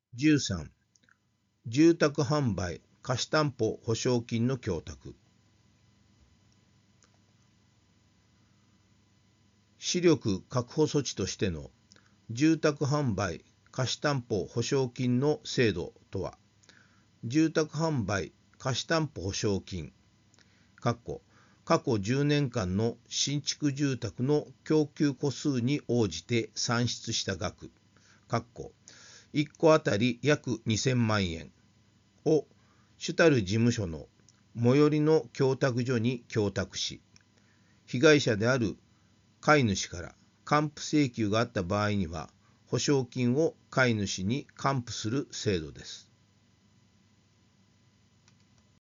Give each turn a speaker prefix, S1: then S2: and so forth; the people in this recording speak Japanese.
S1: 13、住宅販売貸担保保証金の供託。視力確保措置としての住宅販売貸担保保証金の制度とは、住宅販売貸担保保証金過去10年間の新築住宅の供給戸数に応じて算出した額1戸あたり約2000万円を主たる事務所の最寄りの供託所に供託し、被害者である買い主から還付請求があった場合には、保証金を買い主に還付する制度です。